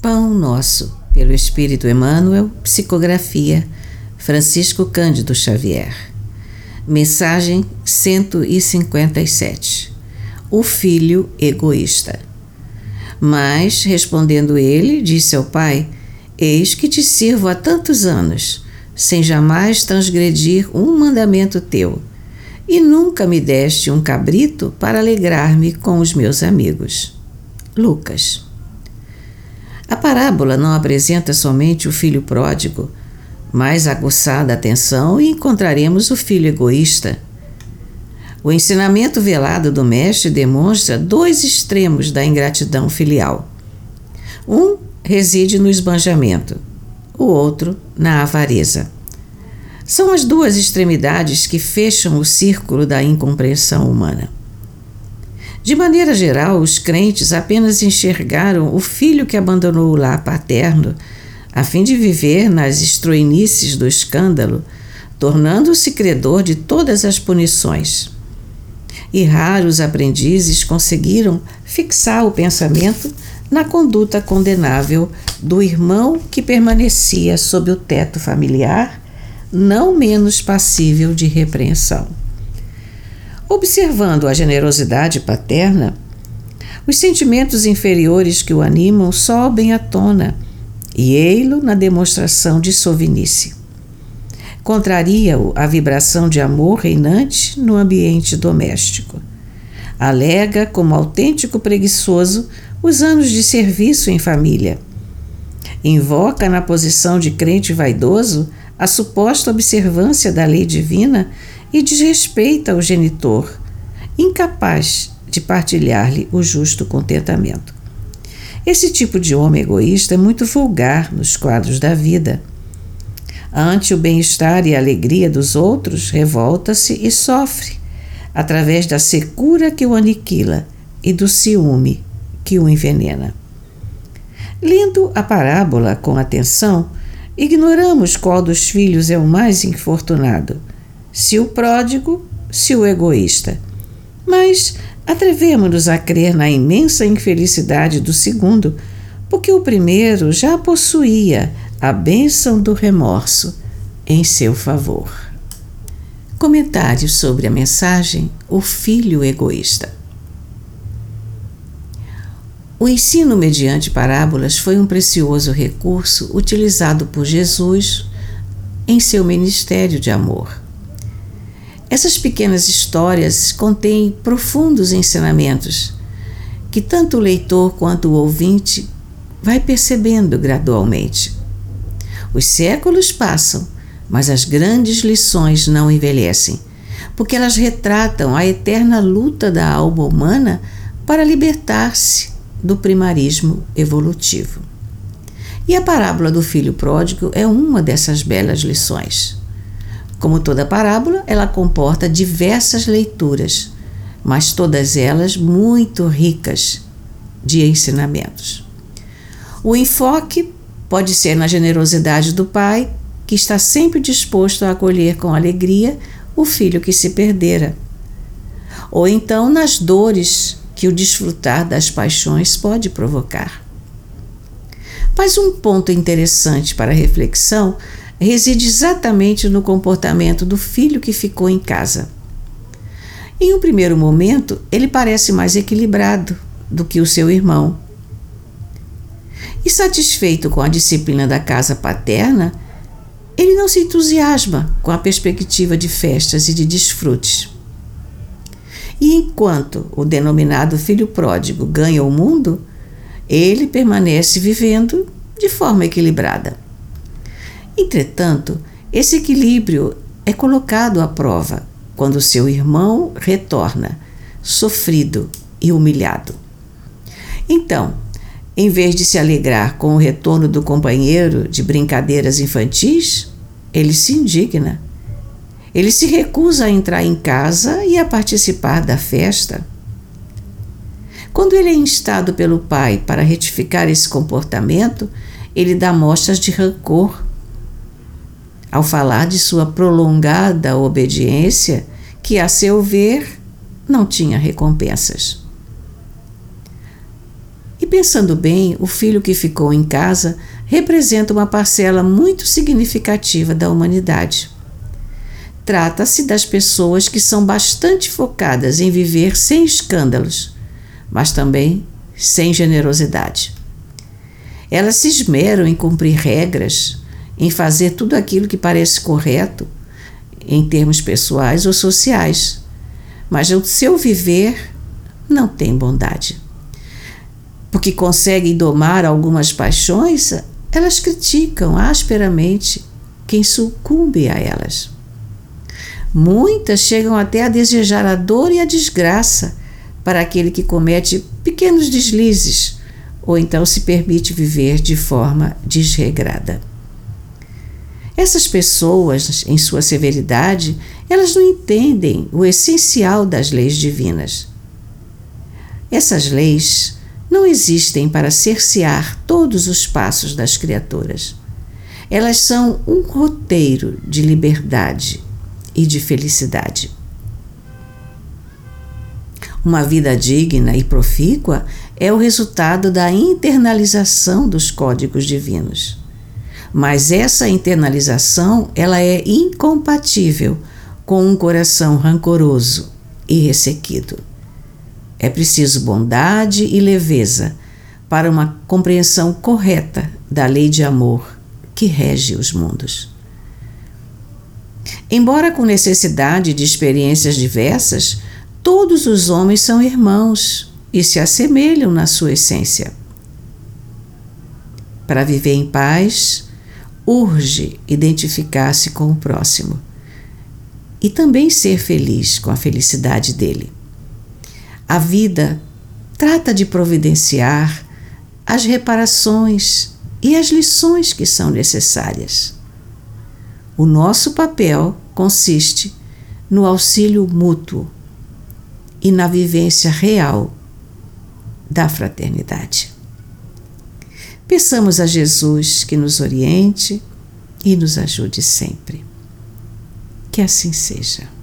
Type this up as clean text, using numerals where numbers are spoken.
Pão Nosso, pelo Espírito Emmanuel, psicografia, Francisco Cândido Xavier. Mensagem 157. O filho egoísta. Mas, respondendo ele, disse ao pai: Eis que te sirvo há tantos anos, sem jamais transgredir um mandamento teu, e nunca me deste um cabrito para alegrar-me com os meus amigos. Lucas. A parábola não apresenta somente o filho pródigo, mas aguçada a atenção e encontraremos o filho egoísta. O ensinamento velado do mestre demonstra dois extremos da ingratidão filial. Um reside no esbanjamento, o outro na avareza. São as duas extremidades que fecham o círculo da incompreensão humana. De maneira geral, os crentes apenas enxergaram o filho que abandonou o lar paterno a fim de viver nas estroinices do escândalo, tornando-se credor de todas as punições. E raros aprendizes conseguiram fixar o pensamento na conduta condenável do irmão que permanecia sob o teto familiar, não menos passível de repreensão. Observando a generosidade paterna, os sentimentos inferiores que o animam sobem à tona, e ei-lo na demonstração de sovinice. Contraria-o a vibração de amor reinante no ambiente doméstico. Alega, como autêntico preguiçoso, os anos de serviço em família. Invoca na posição de crente vaidoso a suposta observância da lei divina e desrespeita o genitor, incapaz de partilhar-lhe o justo contentamento. Esse tipo de homem egoísta é muito vulgar nos quadros da vida. Ante o bem-estar e a alegria dos outros, revolta-se e sofre, através da secura que o aniquila e do ciúme que o envenena. Lendo a parábola com atenção, ignoramos qual dos filhos é o mais infortunado, se o pródigo, se o egoísta. Mas atrevemo-nos a crer na imensa infelicidade do segundo, porque o primeiro já possuía a bênção do remorso em seu favor. Comentário sobre a mensagem O Filho Egoísta. O ensino mediante parábolas foi um precioso recurso utilizado por Jesus em seu ministério de amor. Essas pequenas histórias contêm profundos ensinamentos que tanto o leitor quanto o ouvinte vai percebendo gradualmente. Os séculos passam, mas as grandes lições não envelhecem, porque elas retratam a eterna luta da alma humana para libertar-se do primarismo evolutivo. E a parábola do filho pródigo é uma dessas belas lições. Como toda parábola, ela comporta diversas leituras, mas todas elas muito ricas de ensinamentos. O enfoque pode ser na generosidade do pai, que está sempre disposto a acolher com alegria o filho que se perdera, ou então nas dores que o desfrutar das paixões pode provocar. Mas um ponto interessante para reflexão reside exatamente no comportamento do filho que ficou em casa. Em um primeiro momento, ele parece mais equilibrado do que o seu irmão. E satisfeito com a disciplina da casa paterna, ele não se entusiasma com a perspectiva de festas e de desfrutes. E enquanto o denominado filho pródigo ganha o mundo, ele permanece vivendo de forma equilibrada. Entretanto, esse equilíbrio é colocado à prova quando seu irmão retorna, sofrido e humilhado. Então, em vez de se alegrar com o retorno do companheiro de brincadeiras infantis, ele se indigna. Ele se recusa a entrar em casa e a participar da festa. Quando ele é instado pelo pai para retificar esse comportamento, ele dá mostras de rancor. Ao falar de sua prolongada obediência, que, a seu ver, não tinha recompensas. E pensando bem, o filho que ficou em casa representa uma parcela muito significativa da humanidade. Trata-se das pessoas que são bastante focadas em viver sem escândalos, mas também sem generosidade. Elas se esmeram em cumprir regras, em fazer tudo aquilo que parece correto, em termos pessoais ou sociais, mas o seu viver não tem bondade. Porque conseguem domar algumas paixões, elas criticam asperamente quem sucumbe a elas. Muitas chegam até a desejar a dor e a desgraça para aquele que comete pequenos deslizes ou então se permite viver de forma desregrada. Essas pessoas, em sua severidade, elas não entendem o essencial das leis divinas. Essas leis não existem para cercear todos os passos das criaturas. Elas são um roteiro de liberdade e de felicidade. Uma vida digna e profícua é o resultado da internalização dos códigos divinos. Mas essa internalização, ela é incompatível com um coração rancoroso e ressequido. É preciso bondade e leveza para uma compreensão correta da lei de amor que rege os mundos. Embora com necessidade de experiências diversas, todos os homens são irmãos e se assemelham na sua essência. Para viver em paz, urge identificar-se com o próximo e também ser feliz com a felicidade dele. A vida trata de providenciar as reparações e as lições que são necessárias. O nosso papel consiste no auxílio mútuo e na vivência real da fraternidade. Peçamos a Jesus que nos oriente e nos ajude sempre. Que assim seja.